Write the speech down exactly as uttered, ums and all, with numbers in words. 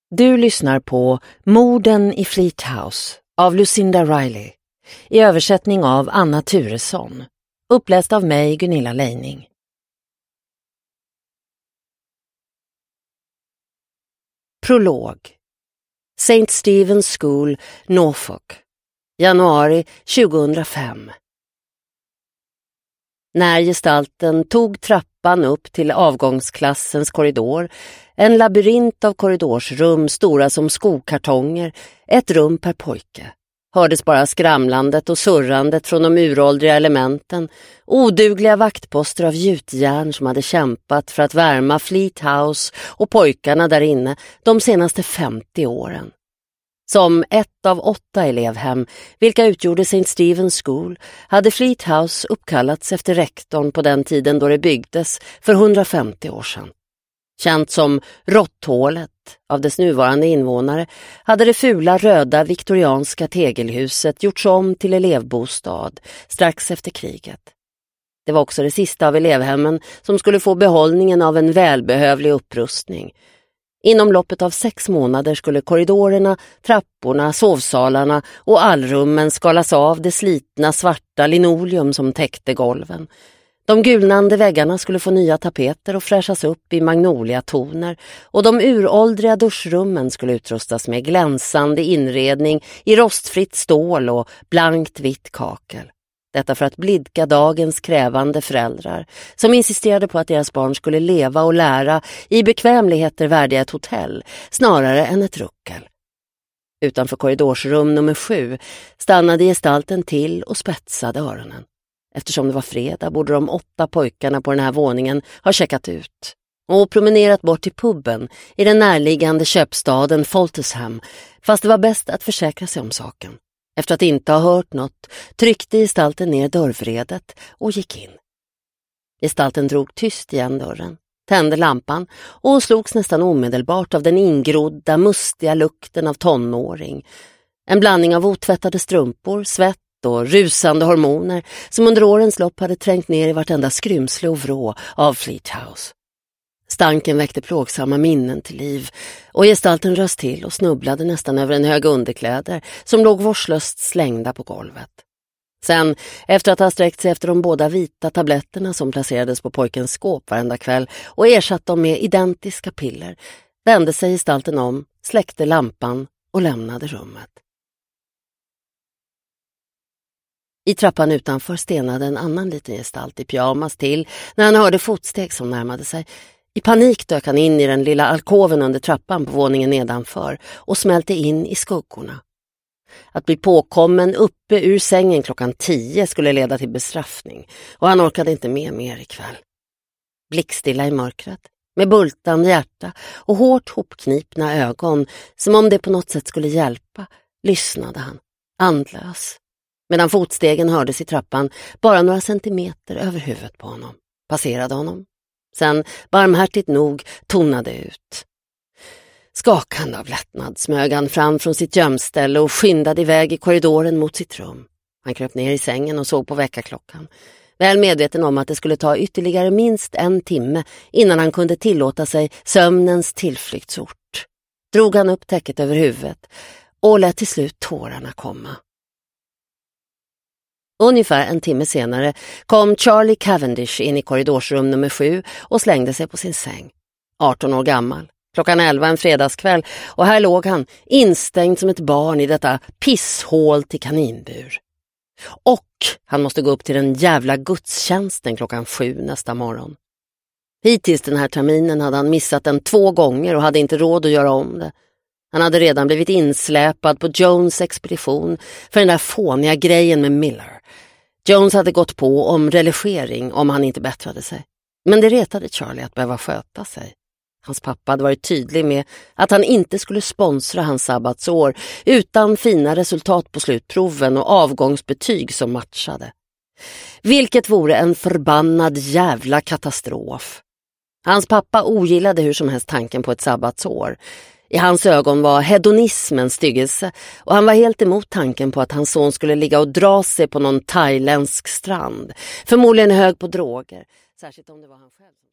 Du lyssnar på Morden i Fleet House av Lucinda Riley i översättning av Anna Turesson, uppläst av mig, Gunilla Leining. Prolog. Saint Stephen's School, Norfolk, januari tjugohundrafem. När gestalten tog trappan upp till avgångsklassens korridor, en labyrint av korridorsrum stora som skokartonger, ett rum per pojke, hördes bara skramlandet och surrandet från de uråldriga elementen, odugliga vaktposter av gjutjärn som hade kämpat för att värma Fleet House och pojkarna där inne de senaste femtio åren. Som ett av åtta elevhem, vilka utgjorde Saint Stephen's School, hade Fleet House uppkallats efter rektorn på den tiden då det byggdes för hundrafemtio år sedan. Känt som råtthålet av dess nuvarande invånare hade det fula röda viktorianska tegelhuset gjorts om till elevbostad strax efter kriget. Det var också det sista av elevhemmen som skulle få behållningen av en välbehövlig upprustning. Inom loppet av sex månader skulle korridorerna, trapporna, sovsalarna och allrummen skalas av det slitna svarta linoleum som täckte golven. De gulnande väggarna skulle få nya tapeter och fräschas upp i magnoliatoner och de uråldriga duschrummen skulle utrustas med glänsande inredning i rostfritt stål och blankt vitt kakel. Detta för att blidka dagens krävande föräldrar som insisterade på att deras barn skulle leva och lära i bekvämligheter värdiga ett hotell snarare än ett ruckel. Utanför korridorsrum nummer sju stannade gestalten till och spetsade öronen. Eftersom det var fredag borde de åtta pojkarna på den här våningen ha checkat ut och promenerat bort till puben i den närliggande köpstaden Foltersham, fast det var bäst att försäkra sig om saken. Efter att inte ha hört något tryckte gestalten ner dörrvredet och gick in. Gestalten drog tyst igen dörren, tände lampan och slogs nästan omedelbart av den ingrodda, mustiga lukten av tonåring. En blandning av otvättade strumpor, svett och rusande hormoner som under årens lopp hade trängt ner i vartenda skrymsle och vrå av Fleet House. Stanken väckte plågsamma minnen till liv och gestalten röst till och snubblade nästan över en hög underkläder som låg vårdslöst slängda på golvet. Sen, efter att ha sträckt sig efter de båda vita tabletterna som placerades på pojkens skåp varenda kväll och ersatt dem med identiska piller, vände sig gestalten om, släckte lampan och lämnade rummet. I trappan utanför stenade en annan liten gestalt i pyjamas till när han hörde fotsteg som närmade sig. I panik dök han in i den lilla alkoven under trappan på våningen nedanför och smälte in i skuggorna. Att bli påkommen uppe ur sängen klockan tio skulle leda till bestraffning och han orkade inte med mer ikväll. Blickstilla i mörkret, med bultande hjärta och hårt hopknipna ögon som om det på något sätt skulle hjälpa, lyssnade han, andlös. Medan fotstegen hördes i trappan bara några centimeter över huvudet på honom, passerade honom. Sen, barmhärtigt nog, tonade ut. Skakande av lättnad smög han fram från sitt gömställe och skyndade iväg i korridoren mot sitt rum. Han kröp ner i sängen och såg på väckarklockan. Väl medveten om att det skulle ta ytterligare minst en timme innan han kunde tillåta sig sömnens tillflyktsort. Drog han upp täcket över huvudet och lät till slut tårarna komma. Ungefär en timme senare kom Charlie Cavendish in i korridorsrum nummer sju och slängde sig på sin säng. arton år gammal, klockan elva en fredagskväll och här låg han instängd som ett barn i detta pisshål till kaninbur. Och han måste gå upp till den jävla gudstjänsten klockan sju nästa morgon. Hittills den här terminen hade han missat den två gånger och hade inte råd att göra om det. Han hade redan blivit insläpad på Jones expedition för den där fåniga grejen med Miller. Jones hade gått på om religering om han inte bättrade sig. Men det retade Charlie att behöva sköta sig. Hans pappa hade varit tydlig med att han inte skulle sponsra hans sabbatsår utan fina resultat på slutproven och avgångsbetyg som matchade. Vilket vore en förbannad jävla katastrof. Hans pappa ogillade hur som helst tanken på ett sabbatsår. I hans ögon var hedonismen styggelse och han var helt emot tanken på att hans son skulle ligga och dra sig på någon thailändsk strand, förmodligen hög på droger, särskilt om det var han själv.